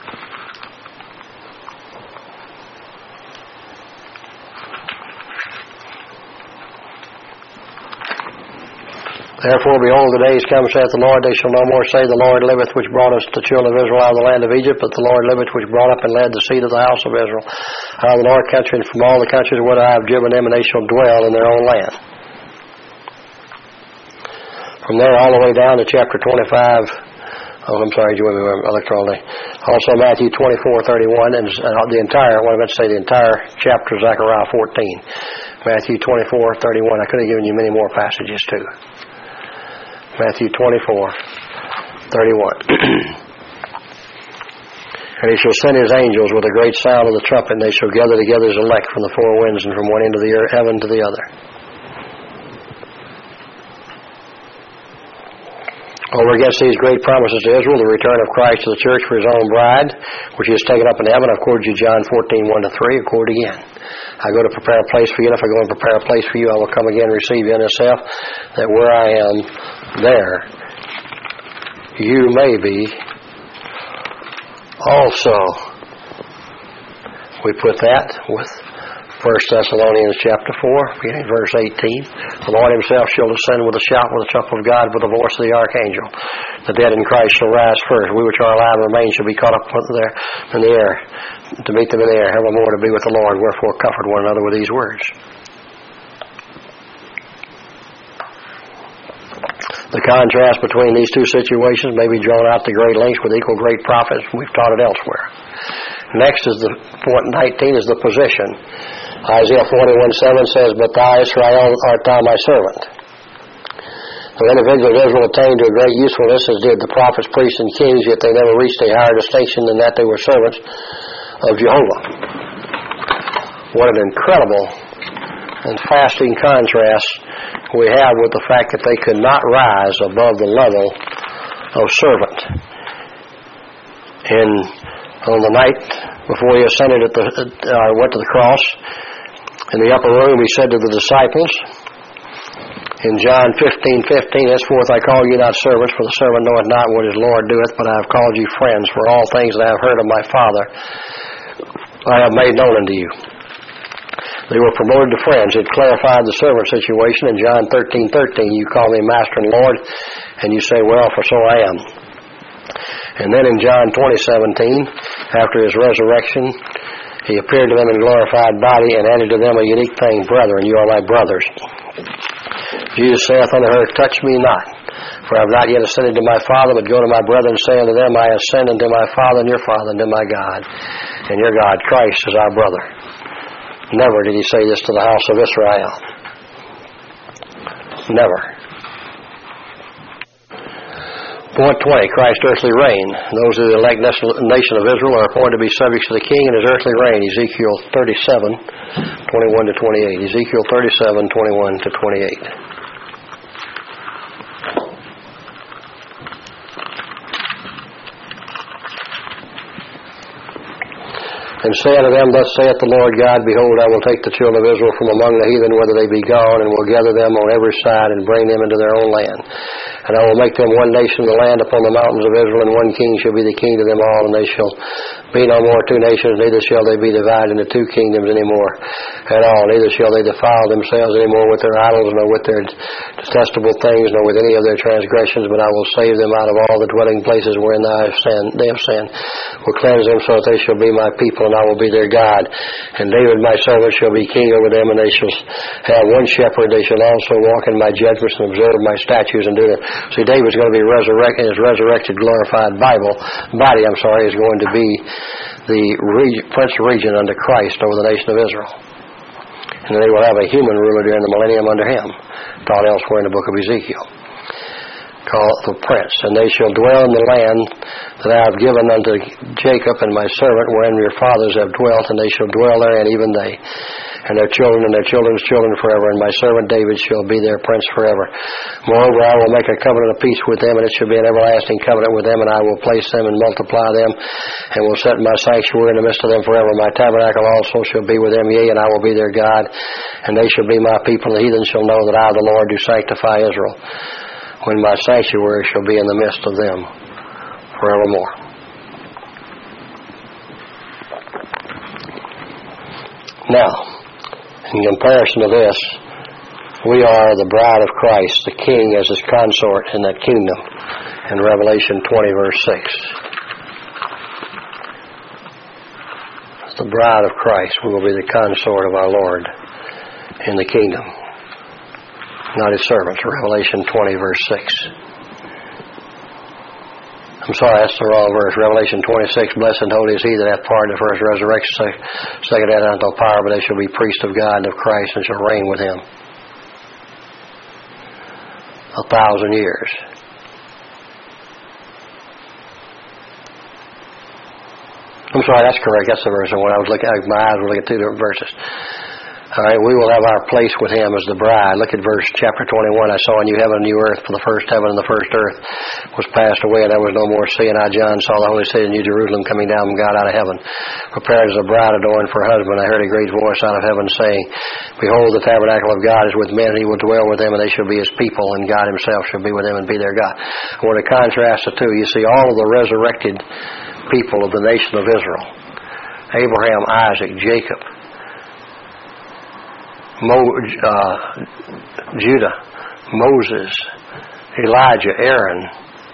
Therefore, behold, the days come, saith the Lord, they shall no more say, the Lord liveth, which brought us the children of Israel out of the land of Egypt, but the Lord liveth, which brought up and led the seed of the house of Israel out of the north country and from all the countries whither I have driven them, and they shall dwell in their own land. From there all the way down to chapter 25. Oh, I'm sorry, you went I looked all day. Also Matthew 24:31, and the entire, what I meant to say, the entire chapter of Zechariah 14. Matthew 24:31. I could have given you many more passages too. Matthew 24:31. And He shall send His angels with a great sound of the trumpet, and they shall gather together His elect from the four winds and from one end of the heaven to the other. Over against these great promises to Israel, the return of Christ to the church for His own bride, which He has taken up into heaven, I've quoted you John 14:1 to 3. I'll quote again. I go to prepare a place for you, and if I go and prepare a place for you, I will come again and receive you in Himself, that where I am, there you may be also. We put that with 1 Thessalonians chapter 4, beginning verse 18. The Lord Himself shall descend with a shout, with the trump of God, with the voice of the archangel. The dead in Christ shall rise first. We which are alive and remain shall be caught up there in the air, to meet them in the air, evermore to be with the Lord. Wherefore comfort one another with these words. The contrast between these two situations may be drawn out to great lengths with equal great profits. We've taught it elsewhere. Next is the point 19 is the position. Isaiah 41:7 says, "But thou, Israel, art thou my servant." The individuals of Israel attained to a great usefulness, as did the prophets, priests, and kings, yet they never reached a higher distinction than that they were servants of Jehovah. What an incredible and fasting contrast we have with the fact that they could not rise above the level of servant. And on the night before He ascended went to the cross, in the upper room He said to the disciples in John 15:15, "Henceforth I call you not servants, for the servant knoweth not what his Lord doeth, but I have called you friends, for all things that I have heard of my Father I have made known unto you." They were promoted to friends. It clarified the servant situation in John 13:13. "You call me Master and Lord, and you say, well, for so I am." And then in John 20:17, after His resurrection, He appeared to them in a glorified body and added to them a unique thing, "Brethren, you are my brothers." Jesus saith unto her, "Touch me not, for I have not yet ascended to my Father, but go to my brethren, and say unto them, I ascend unto my Father and your Father, and to my God and your God." Christ is our brother. Never did He say this to the house of Israel. Never. Point 20, Christ's earthly reign. Those of the elect nation of Israel are appointed to be subject to the king in His earthly reign. Ezekiel 37:21 to 28. Ezekiel 37:21 to 28. "And say unto them, Thus saith the Lord God, Behold, I will take the children of Israel from among the heathen, whither they be gone, and will gather them on every side, and bring them into their own land. And I will make them one nation in the land upon the mountains of Israel, and one king shall be the king to them all, and they shall be no more two nations, neither shall they be divided into two kingdoms any more at all. Neither shall they defile themselves any more with their idols, nor with their detestable things, nor with any of their transgressions, but I will save them out of all the dwelling places wherein they have sinned, will cleanse them so that they shall be my people, and I will be their God. And David my servant shall be king over them, and they shall have one shepherd. They shall also walk in my judgments and observe my statutes and do them. See, David's going to be resurrected. His resurrected, glorified body is going to be the prince regent under Christ over the nation of Israel. And they will have a human ruler during the millennium under him, taught elsewhere in the book of Ezekiel, called the prince. And they shall dwell in the land that I have given unto Jacob and my servant, wherein your fathers have dwelt, and they shall dwell therein, even they, and their children and their children's children forever, and my servant David shall be their prince forever. Moreover, I will make a covenant of peace with them, and it shall be an everlasting covenant with them, and I will place them and multiply them, and will set my sanctuary in the midst of them forever. My tabernacle also shall be with them, yea, and I will be their God, and they shall be my people. The heathen shall know that I, the Lord, do sanctify Israel, when my sanctuary shall be in the midst of them forevermore. Now, in comparison to this, we are the bride of Christ, the king as his consort in that kingdom, in Revelation 20, verse 6. As the bride of Christ, we will be the consort of our Lord in the kingdom, not his servants. Revelation 20, verse 6. I'm sorry, that's the wrong verse. Revelation 26, blessed and holy is he that hath part in the first resurrection, second advent until power, but they shall be priests of God and of Christ, and shall reign with him 1,000 years. I'm sorry, that's correct. That's the verse. When I was looking, my eyes were looking at two different verses. All right, we will have our place with him as the bride. Look at chapter 21. I saw a new heaven and new earth, for the first heaven and the first earth was passed away, and there was no more sea. And I, John, saw the holy city, New Jerusalem, coming down from God out of heaven, prepared as a bride adorned for her husband. I heard a great voice out of heaven saying, Behold, the tabernacle of God is with men, and he will dwell with them, and they shall be his people, and God himself shall be with them and be their God. I want to contrast the two. You see all of the resurrected people of the nation of Israel: Abraham, Isaac, Jacob, Judah, Moses, Elijah, Aaron,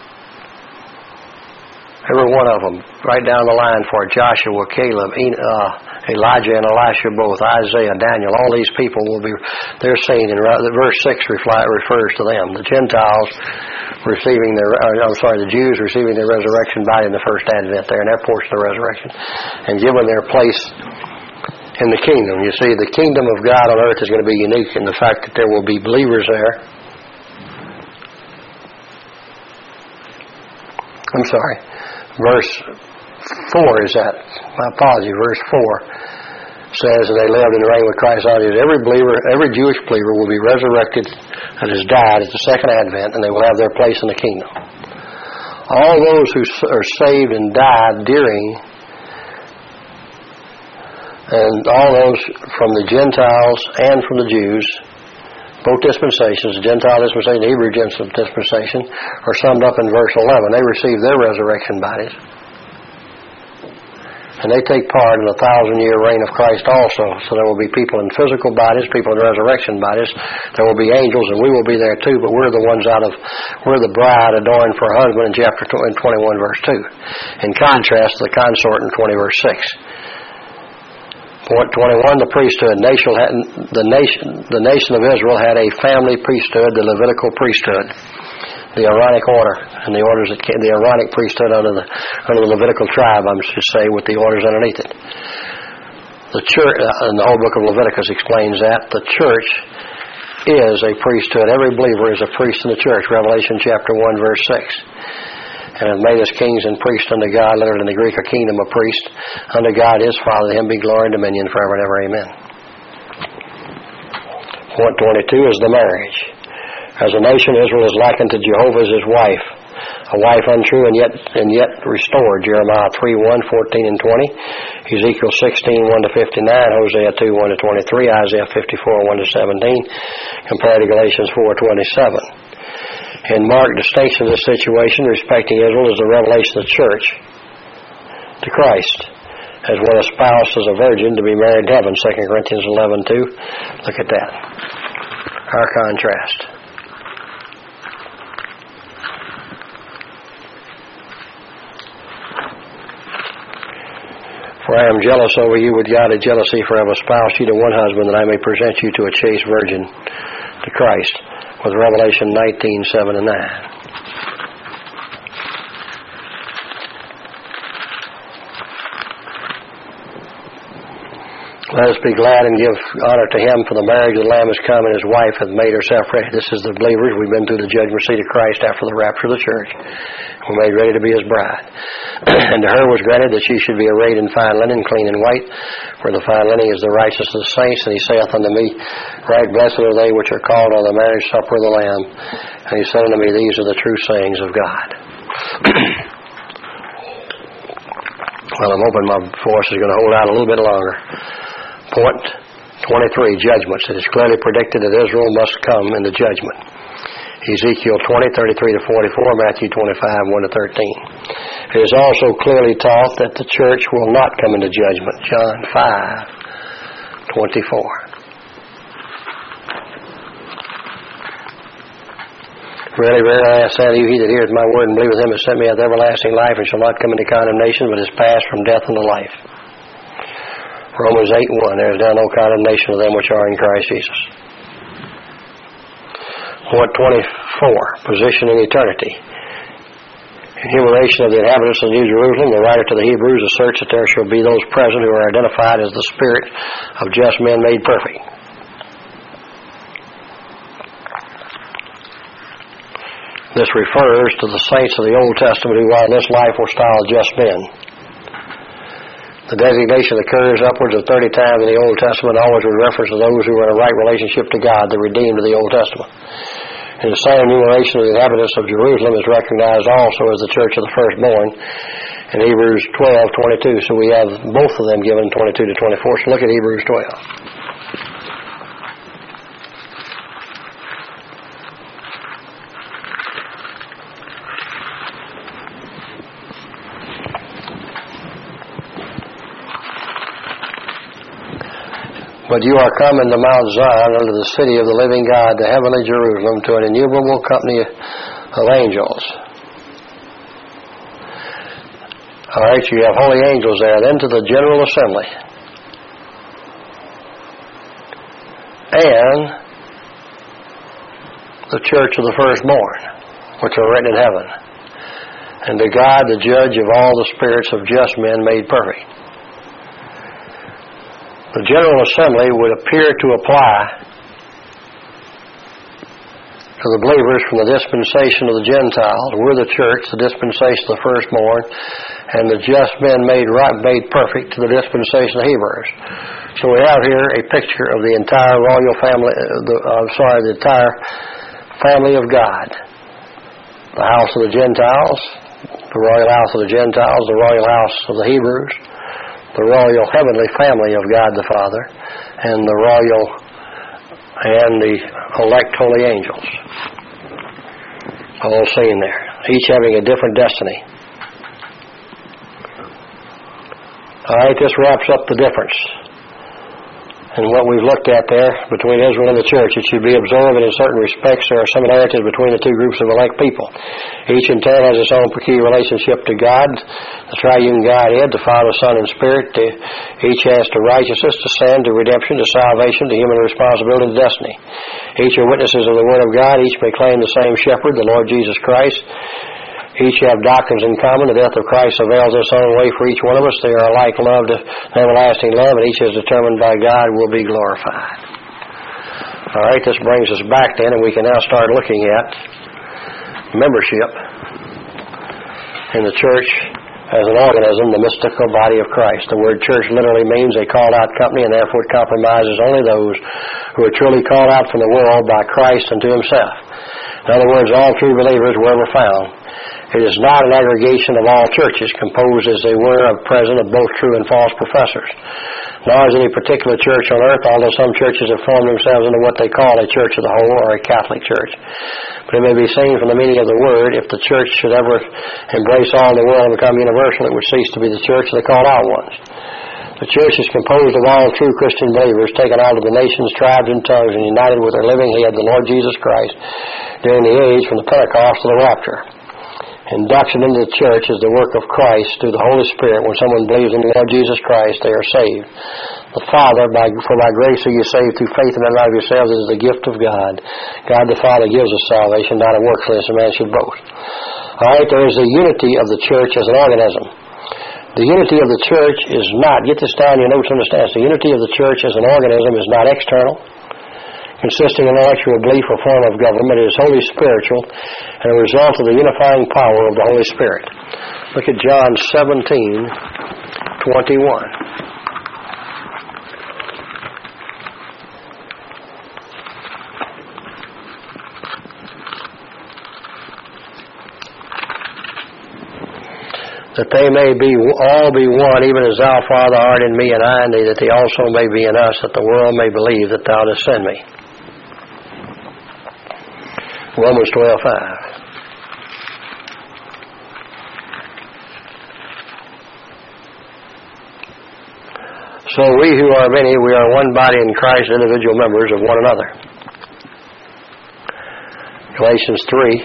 every one of them, right down the line for Joshua, Caleb, Elijah and Elisha both, Isaiah, Daniel, all these people will be, they're seen in verse 6 refers to them. The Gentiles receiving the Jews receiving their resurrection body in the first advent there, in their portion of the resurrection, and given their place in the kingdom. You see, the kingdom of God on earth is going to be unique in the fact that there will be believers there. I'm sorry. Verse 4 is that. My apology. Verse 4 says, and they lived and reigned with Christ. Every believer, every Jewish believer will be resurrected that has died at the second advent, and they will have their place in the kingdom. All those who are saved and died during, and all those from the Gentiles and from the Jews, both dispensations, the Gentile dispensation, the Hebrew dispensation, are summed up in verse 11. They receive their resurrection bodies. And they take part in the 1,000-year reign of Christ also. So there will be people in physical bodies, people in resurrection bodies. There will be angels, and we will be there too, but we're the ones we're the bride adorned for a husband in chapter 21, verse 2. In contrast to the consort in 20, verse 6. Point 21, the priesthood. The nation of Israel had a family priesthood, the Levitical priesthood, the Aaronic order, and the orders that came, the Aaronic priesthood under the Levitical tribe, I'm to say, with the orders underneath it. The church, and the whole book of Leviticus explains that. The church is a priesthood. Every believer is a priest in the church. Revelation chapter 1, verse 6. And have made us kings and priests unto God, literally in the Greek, a kingdom of priests, unto God his Father, to him be glory and dominion forever and ever. Amen. Point 22 is the marriage. As a nation, Israel is likened to Jehovah as his wife, a wife untrue and yet restored. Jeremiah 3:1, 14 and 20, Ezekiel 16:1 to 59, Hosea 2:1 to 23, Isaiah 54:1 to 17, compared to Galatians 4:27. In marked distinction of this situation respecting Israel is the revelation of the church to Christ, as when a spouse is a virgin to be married in heaven, 2 Corinthians 11:2. Look at that. Our contrast. For I am jealous over you with godly jealousy, for I have espoused you to one husband, that I may present you to a chaste virgin, to Christ. with Revelation 19:7 and 9. Let us be glad and give honor to Him, for the marriage of the Lamb has come, and His wife hath made herself ready. This is the believers. We've been through the judgment seat of Christ after the rapture of the church. We're made ready to be His bride. And to her was granted that she should be arrayed in fine linen, clean and white, for the fine linen is the righteousness of the saints. And He saith unto me, Right blessed are they which are called unto the marriage supper of the Lamb. And He said unto me, These are the true sayings of God. Well, I'm hoping my voice is going to hold out a little bit longer. Point 23, judgments. It is clearly predicted that Israel must come into judgment. Ezekiel 20:33-44, Matthew 25:1-13. It is also clearly taught that the church will not come into judgment. John 5:24. Verily, verily, I say unto you, he that heareth my word and believeth him that sent me hath everlasting life, and shall not come into condemnation, but is passed from death unto life. Romans 8:1, there is now no condemnation of them which are in Christ Jesus. Point 24, position in eternity. Enumeration of the inhabitants of New Jerusalem, the writer to the Hebrews asserts that there shall be those present who are identified as the spirit of just men made perfect. This refers to the saints of the Old Testament who while in this life were styled just men. The designation occurs upwards of 30 times in the Old Testament, always with reference to those who were in a right relationship to God, the redeemed of the Old Testament. And the same enumeration of the inhabitants of Jerusalem is recognized also as the church of the firstborn in Hebrews 12:22. So we have both of them given 22-24. So look at Hebrews 12. But you are come into Mount Zion, unto the city of the living God, the heavenly Jerusalem, to an innumerable company of angels. All right, you have holy angels there. Then to the general assembly. And the church of the firstborn, which are written in heaven. And to God, the judge of all the spirits of just men made perfect. The General Assembly would appear to apply to the believers from the dispensation of the Gentiles. We're the church, the dispensation of the firstborn, and the just men made right, made perfect to the dispensation of Hebrews. So we have here a picture of the entire royal family, the entire family of God. The house of the Gentiles, the royal house of the Gentiles, the royal house of the Hebrews, the royal heavenly family of God the Father, and the royal and the elect holy angels. All seen there, each having a different destiny. All right, this wraps up the difference in what we've looked at there between Israel and the church. It should be observed that in certain respects there are similarities between the two groups of elect people. Each in turn has its own peculiar relationship to God, the triune Godhead, the Father, Son, and Spirit. Each has to righteousness, to sin, to redemption, to salvation, to human responsibility, and destiny. Each are witnesses of the Word of God. Each may claim the same shepherd, the Lord Jesus Christ. Each have doctrines in common. The death of Christ avails us own way for each one of us. They are alike loved, everlasting love, and each is determined by God will be glorified. All right, this brings us back then, and we can now start looking at membership in the church as an organism, the mystical body of Christ. The word church literally means a called-out company, and therefore it compromises only those who are truly called out from the world by Christ unto Himself. In other words, all true believers wherever found. It is not an aggregation of all churches composed as they were of present of both true and false professors. Nor is any particular church on earth, although some churches have formed themselves into what they call a church of the whole or a Catholic church. But it may be seen from the meaning of the word, if the church should ever embrace all the world and become universal, it would cease to be the church of the called out ones. The church is composed of all true Christian believers taken out of the nations, tribes, and tongues and united with their living head, the Lord Jesus Christ, during the age from the Pentecost to the rapture. Induction into the church is the work of Christ through the Holy Spirit. When someone believes in the Lord Jesus Christ, they are saved. The Father, for by grace are you saved through faith, and not of yourselves, it is the gift of God. God the Father gives us salvation, not a work for this a man should boast. All right, there is the unity of the church as an organism. The unity of the church is not, get this down in your notes, understand, the unity of the church as an organism is not external, consisting of intellectual belief or form of government. It is wholly spiritual and a result of the unifying power of the Holy Spirit. Look at John 17:21. That they may all be one, even as thou, Father, art in me and I in thee, that they also may be in us, that the world may believe that thou didst send me. Romans 12:5. So we who are many, we are one body in Christ, individual members of one another. Galatians 3.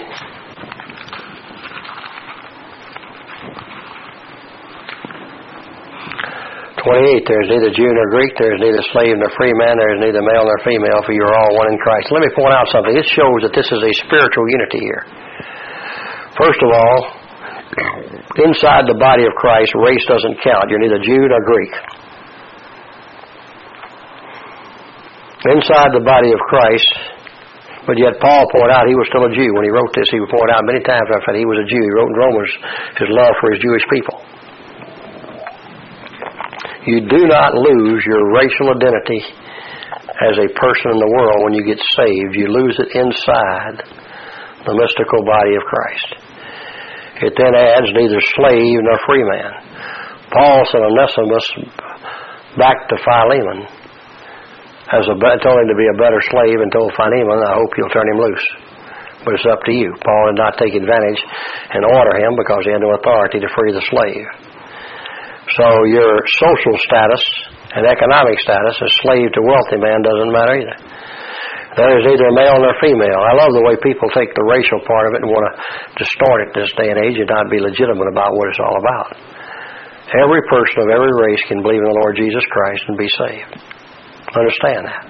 28, there is neither Jew nor Greek, there is neither slave nor free man, there is neither male nor female, for you are all one in Christ. Let me point out something. It shows that this is a spiritual unity here. First of all, inside the body of Christ, race doesn't count. You're neither Jew nor Greek. Inside the body of Christ, but yet Paul pointed out he was still a Jew. When he wrote this, he would point out many times after he was a Jew. He wrote in Romans his love for his Jewish people. You do not lose your racial identity as a person in the world when you get saved. You lose it inside the mystical body of Christ. It then adds neither slave nor free man. Paul sent Onesimus back to Philemon told him to be a better slave, and told Philemon, I hope you'll turn him loose. But it's up to you. Paul did not take advantage and order him because he had no authority to free the slave. So your social status and economic status as slave to wealthy man doesn't matter either. There is neither male nor female. I love the way people take the racial part of it and want to distort it this day and age and not be legitimate about what it's all about. Every person of every race can believe in the Lord Jesus Christ and be saved. Understand that.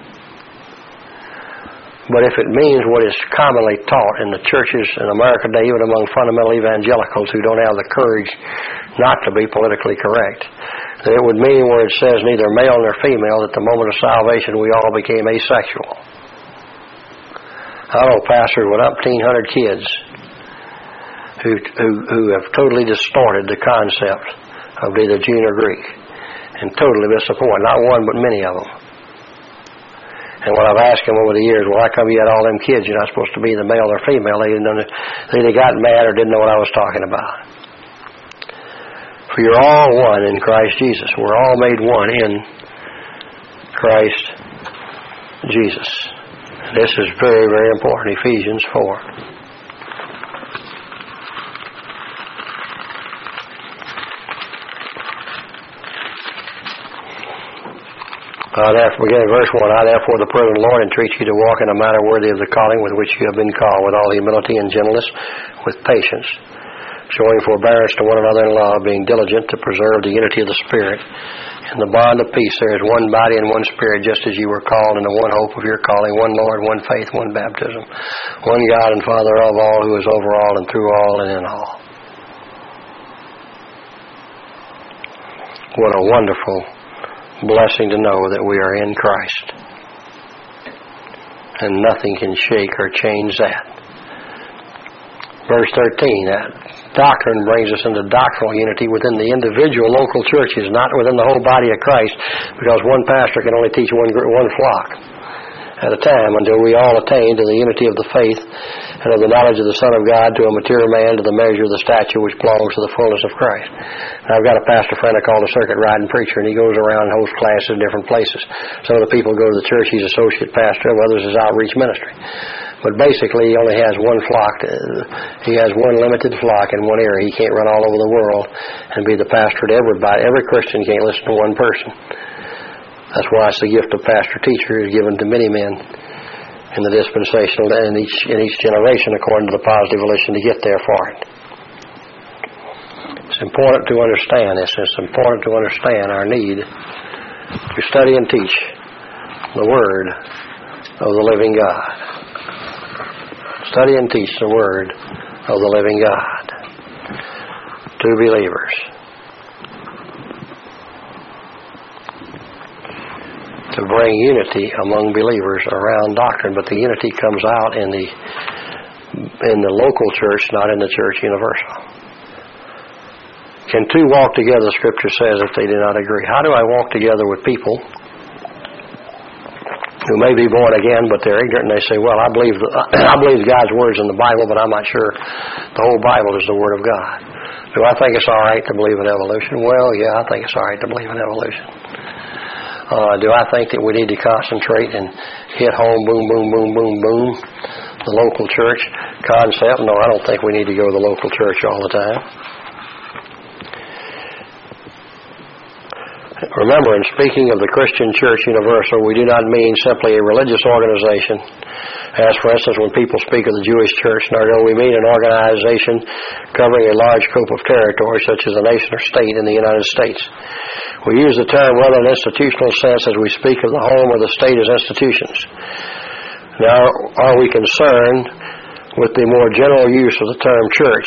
But if it means what is commonly taught in the churches in America today, even among fundamental evangelicals who don't have the courage not to be politically correct, that it would mean where it says neither male nor female, at the moment of salvation we all became asexual. I know pastors with up to 1,500 kids who have totally distorted the concept of neither Jew nor Greek and totally missed the point. Not one, but many of them. And when I've asked them over the years, well, how come you had all them kids? You're not supposed to be the male or female. They either got mad or didn't know what I was talking about. For you're all one in Christ Jesus. We're all made one in Christ Jesus. This is very, very important. Ephesians 4. Beginning verse 1, I therefore, the present Lord, entreat you to walk in a manner worthy of the calling with which you have been called, with all humility and gentleness, with patience, showing forbearance to one another in love, being diligent to preserve the unity of the Spirit. In the bond of peace there is one body and one Spirit, just as you were called into one hope of your calling, one Lord, one faith, one baptism, one God and Father of all, who is over all and through all and in all. What a wonderful blessing to know that we are in Christ. And nothing can shake or change that. Verse 13, that doctrine brings us into doctrinal unity within the individual local churches, not within the whole body of Christ, because one pastor can only teach one flock at a time until we all attain to the unity of the faith and of the knowledge of the Son of God, to a mature man, to the measure of the stature which belongs to the fullness of Christ. Now, I've got a pastor friend I call a circuit riding preacher, and he goes around and hosts classes in different places. Some of the people go to the church, he's associate pastor, of others is outreach ministry. But basically, he only has one flock. He has one limited flock in one area. He can't run all over the world and be the pastor to everybody. Every Christian can't listen to one person. That's why it's the gift of pastor-teacher is given to many men in the dispensational, in each generation, according to the positive volition to get there for it. It's important to understand this. It's important to understand our need to study and teach the Word of the living God. Study and teach the Word of the living God to believers. To bring unity among believers around doctrine, but the unity comes out in the local church, not in the church universal. Can two walk together, Scripture says, if they do not agree? How do I walk together with people who may be born again, but they're ignorant, and they say, well, I believe God's Word's in the Bible, but I'm not sure the whole Bible is the Word of God. Do I think it's all right to believe in evolution? Well, yeah, I think it's all right to believe in evolution. Do I think that we need to concentrate and hit home, boom, boom, boom, boom, boom, the local church concept? No, I don't think we need to go to the local church all the time. Remember, in speaking of the Christian Church Universal, we do not mean simply a religious organization, as, for instance, when people speak of the Jewish church, nor do we mean an organization covering a large scope of territory, such as a nation or state in the United States. We use the term rather in an institutional sense as we speak of the home or the state as institutions. Now, are we concerned with the more general use of the term church?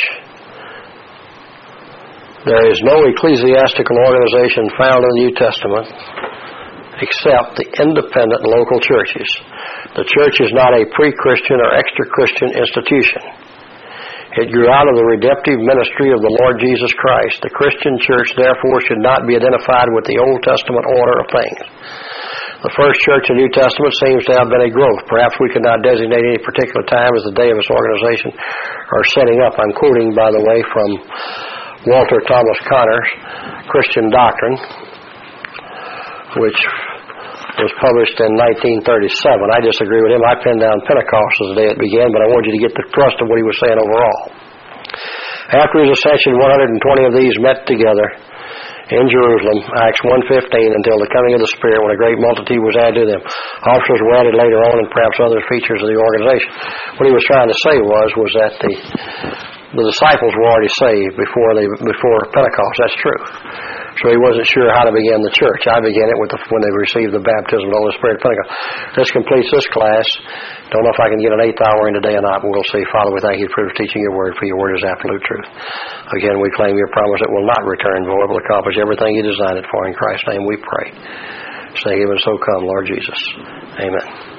There is no ecclesiastical organization found in the New Testament except the independent local churches. The church is not a pre-Christian or extra-Christian institution. It grew out of the redemptive ministry of the Lord Jesus Christ. The Christian church, therefore, should not be identified with the Old Testament order of things. The first church in the New Testament seems to have been a growth. Perhaps we could not designate any particular time as the day of its organization or setting up. I'm quoting, by the way, from Walter Thomas Connor's Christian Doctrine, which was published in 1937. I disagree with him. I pinned down Pentecost as the day it began, but I want you to get the thrust of what he was saying overall. After his ascension, 120 of these met together in Jerusalem, Acts 1:15, until the coming of the Spirit, when a great multitude was added to them. Officers were added later on, and perhaps other features of the organization. What he was trying to say was that the disciples were already saved before Pentecost. That's true. So he wasn't sure how to begin the church. I began it when they received the baptism of the Holy Spirit at Pentecost. This completes this class. Don't know if I can get an 8th hour in today or not, but we'll see. Father, we thank you for teaching your word, for your word is absolute truth. Again, we claim your promise that will not return void, will accomplish everything you designed it for. In Christ's name we pray. Say, even so come, Lord Jesus. Amen.